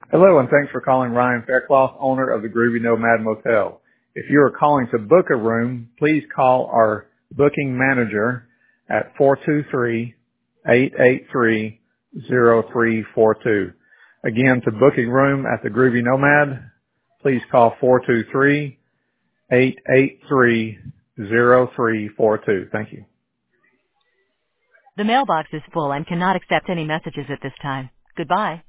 Hello, and thanks for calling Ryan Faircloth, owner of the Groovy Nomad Motel. If you are calling to book a room, please call our booking manager at 423-883-0342. Again, to book a room at the Groovy Nomad, please call 423-883-0342. Thank you. The mailbox is full and cannot accept any messages at this time. Goodbye.